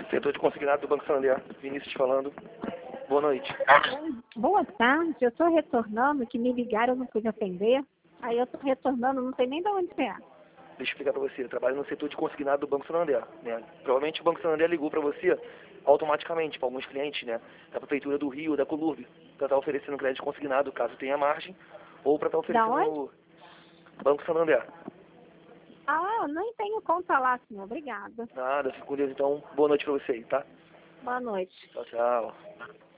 Setor de consignado do Banco Santander, Vinícius falando. Boa noite. Boa tarde, eu estou retornando, que me ligaram, eu não pude atender. Aí eu estou retornando, não sei nem de onde é. Deixa eu explicar para você. Eu trabalho no setor de consignado do Banco Santander, né? Provavelmente o Banco Santander ligou para você automaticamente, para alguns clientes, né? Da Prefeitura do Rio, da Colurb, para estar oferecendo crédito consignado, caso tenha margem, ou para estar oferecendo no Banco Santander. Ah, nem tenho conta lá, senhor. Obrigada. Nada, fico com Deus. Então, boa noite para você aí, tá? Boa noite. Tchau, tchau.